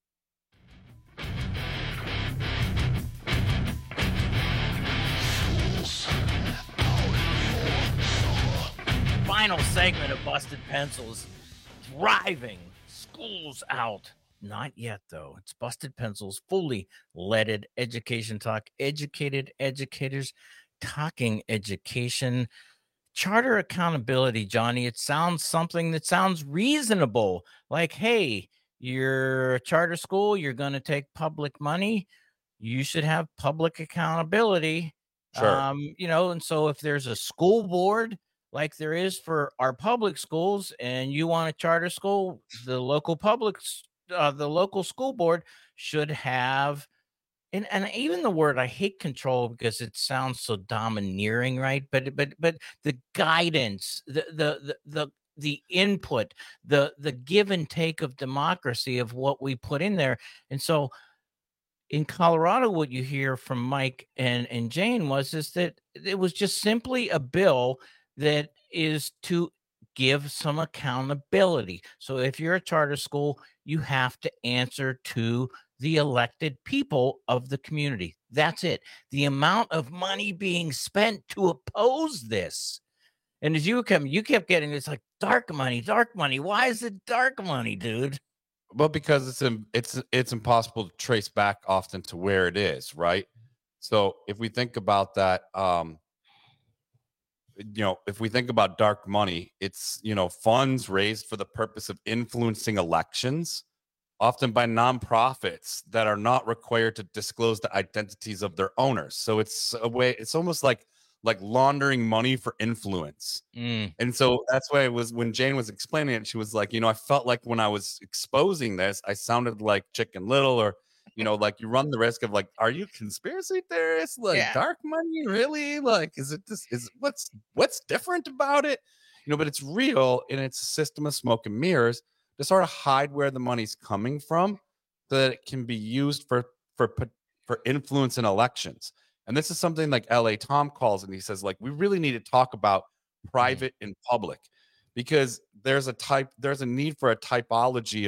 Final segment of Busted Pencils. Driving schools out. Not yet, though. It's Busted Pencils, fully leaded education talk. Educated educators talking education. Charter accountability, Johnny. It sounds something that sounds reasonable. Like, hey, you're a charter school, you're going to take public money. You should have public accountability. Sure. And so if there's a school board like there is for our public schools and you want a charter school, the local school board should have, and even the word, I hate control because it sounds so domineering, right? But the guidance, the input, the give and take of democracy of what we put in there. And so in Colorado, what you hear from Mike and Jane is that it was just simply a bill that is to give some accountability. So if you're a charter school, you have to answer to the elected people of the community. That's it. The amount of money being spent to oppose this. And as you kept getting this like dark money. Why is it dark money, dude? Well, because it's impossible to trace back often to where it is, right? So if we think about that, if we think about dark money, it's, funds raised for the purpose of influencing elections, often by nonprofits that are not required to disclose the identities of their owners. So it's almost like laundering money for influence. And so that's why it was, when Jane was explaining it, she was like, I felt like when I was exposing this, I sounded like Chicken Little, or, like you run the risk of like, are you conspiracy theorists? Like, dark money, really? Like, what's different about it? But it's real, and it's a system of smoke and mirrors to sort of hide where the money's coming from, so that it can be used for influence in elections. And this is something like L.A. Tom calls, and he says, like, we really need to talk about private and public, because there's a need for a typology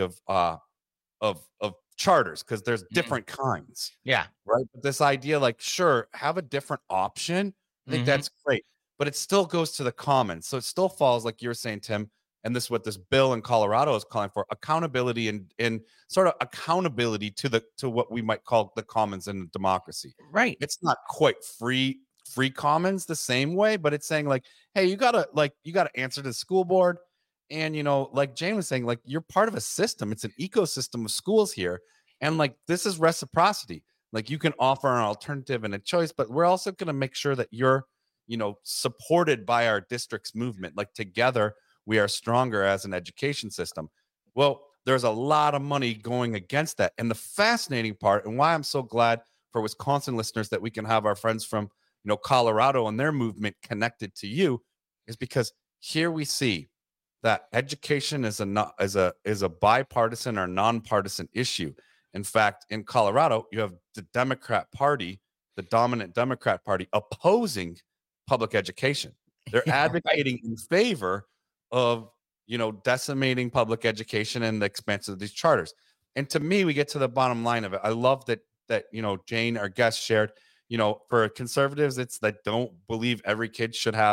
of charters, because there's different kinds. Yeah. Right. But this idea, like, sure, have a different option. I think that's great, but it still goes to the commons. So it still falls, like you're saying, Tim, and this is what this bill in Colorado is calling for: accountability and sort of accountability to what we might call the commons in democracy. Right. It's not quite free commons the same way, but it's saying like, hey, you gotta answer to the school board. And, like Jane was saying, like, you're part of a system. It's an ecosystem of schools here. And like, this is reciprocity. Like, you can offer an alternative and a choice, but we're also going to make sure that you're, supported by our district's movement. Like, together, we are stronger as an education system. Well, there's a lot of money going against that. And the fascinating part, and why I'm so glad for Wisconsin listeners that we can have our friends from, Colorado and their movement connected to you, is because here we see that education is a bipartisan or nonpartisan issue. In fact, in Colorado, you have the Democrat Party, the dominant Democrat Party, opposing public education. They're advocating in favor of, decimating public education and the expansion of these charters. And to me, we get to the bottom line of it. I love that Jane, our guest, shared, for conservatives, it's that don't believe every kid should have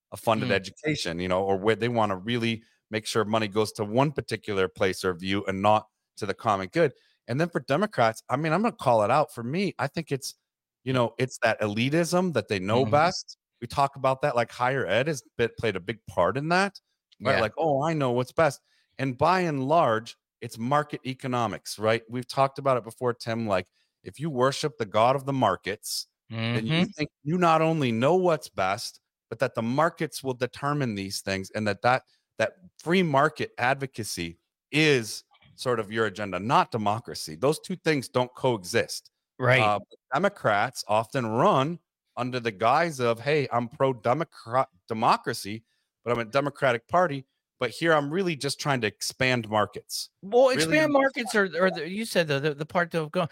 a funded education, or where they want to really make sure money goes to one particular place or view and not to the common good. And then for Democrats, I mean, I'm going to call it out. For me, I think it's, it's that elitism that they know best. We talk about that, like higher ed has played a big part in that, right? Yeah. Like, oh, I know what's best. And by and large, it's market economics, right? We've talked about it before, Tim. Like, if you worship the God of the markets, then you think you not only know what's best, but that the markets will determine these things, and that free market advocacy is sort of your agenda, not democracy. Those two things don't coexist. Right. Democrats often run under the guise of, hey, I'm pro-democracy, but I'm a Democratic Party. But here I'm really just trying to expand markets. Well, expand markets, or you said the part of going,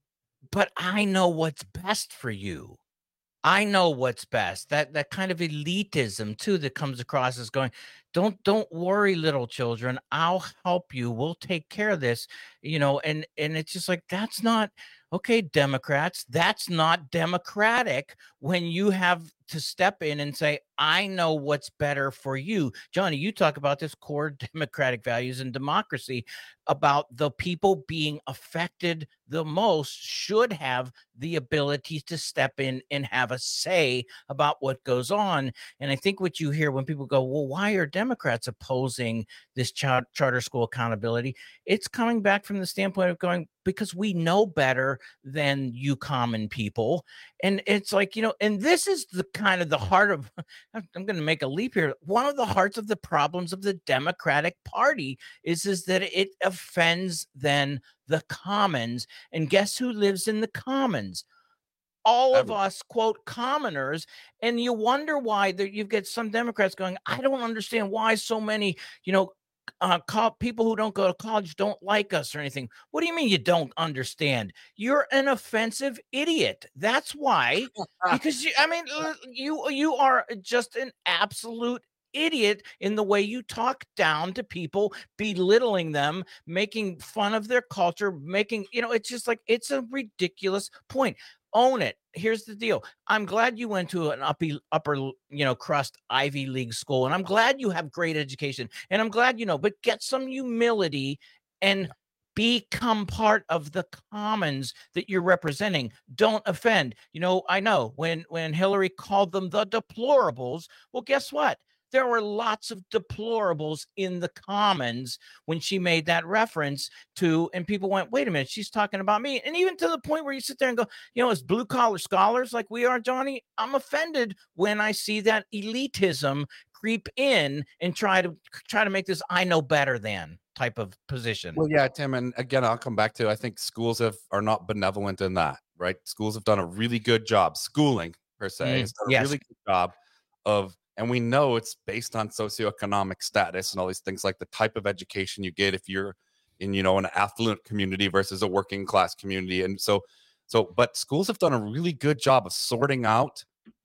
but I know what's best for you. I know what's best. That kind of elitism too that comes across as going, don't worry, little children. I'll help you. We'll take care of this. And it's just like, that's not okay, Democrats. That's not democratic when you have to step in and say, I know what's better for you. Johnny, you talk about this core democratic values and democracy, about the people being affected the most should have the ability to step in and have a say about what goes on. And I think what you hear when people go, well, why are Democrats opposing this charter school accountability? It's coming back from the standpoint of going, because we know better than you common people. And it's like, and this is the kind of the heart of, I'm going to make a leap here. One of the hearts of the problems of the Democratic Party is that it offends then the commons. And guess who lives in the commons? All of us, quote, commoners. And you wonder why you get some Democrats going, I don't understand why so many, people who don't go to college don't like us or anything. What do you mean you don't understand? You're an offensive idiot. That's why. Because you are just an absolute idiot in the way you talk down to people, belittling them, making fun of their culture, it's just like, it's a ridiculous point. Own it. Here's the deal. I'm glad you went to an upper crust Ivy League school, and I'm glad you have great education, and I'm glad but get some humility and become part of the commons that you're representing. Don't offend. I know when Hillary called them the deplorables, well, guess what? There were lots of deplorables in the commons when she made that reference to, and people went, wait a minute, she's talking about me. And even to the point where you sit there and go, as blue collar scholars like we are, Johnny, I'm offended when I see that elitism creep in and try to make this I know better than type of position. Well, yeah, Tim, and again, I'll come back to, I think schools are not benevolent in that, right? Schools have done a really good job, schooling per se, has done a really good job of, and we know it's based on socioeconomic status and all these things, like the type of education you get if you're in, an affluent community versus a working class community. And but schools have done a really good job of sorting out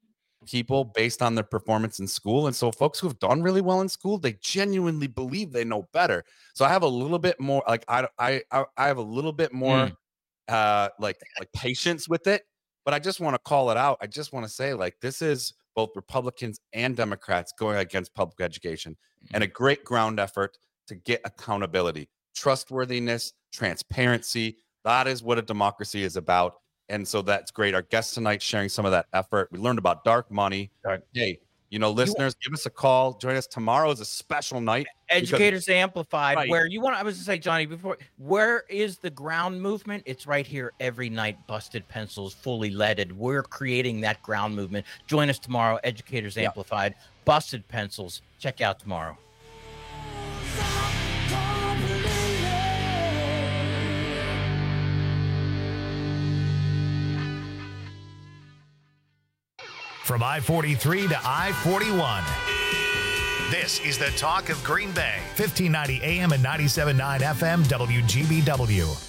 people based on their performance in school. And so folks who have done really well in school, they genuinely believe they know better. So I have a little bit more, like, I have a little bit more, like patience with it, but I just want to call it out. I just want to say, like, this is both Republicans and Democrats going against public education, and a great ground effort to get accountability, trustworthiness, transparency. That is what a democracy is about. And so that's great. Our guest tonight sharing some of that effort. We learned about dark money. Hey, listeners, give us a call. Join us. Tomorrow is a special night. Educators Amplified, right. Where you want, I was to say, Johnny, before, where is the ground movement? It's right here every night. Busted Pencils, fully leaded. We're creating that ground movement. Join us tomorrow. Educators Amplified, Busted Pencils. Check out tomorrow. From I-43 to I-41. This is the Talk of Green Bay. 1590 AM and 97.9 FM WGBW.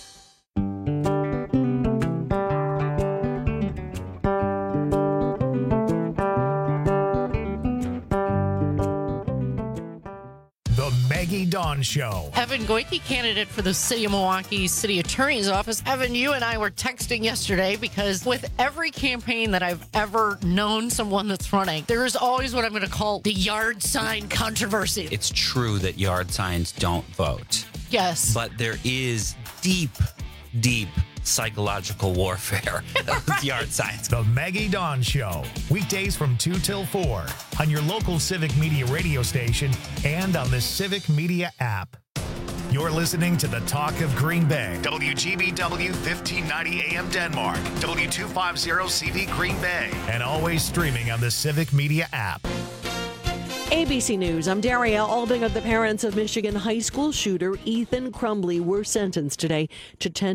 Maggie Dawn Show. Evan Goike, candidate for the City of Milwaukee City Attorney's Office. Evan, you and I were texting yesterday because with every campaign that I've ever known someone that's running, there is always what I'm going to call the yard sign controversy. It's true that yard signs don't vote. Yes. But there is deep psychological warfare with yard signs. The Maggie Dawn Show. Weekdays from 2 till 4 on your local Civic Media radio station and on the Civic Media app. You're listening to the Talk of Green Bay. WGBW 1590 AM Denmark. W250CV Green Bay. And always streaming on the Civic Media app. ABC News, I'm Daria Albinger. The parents of Michigan high school shooter Ethan Crumbley were sentenced today to 10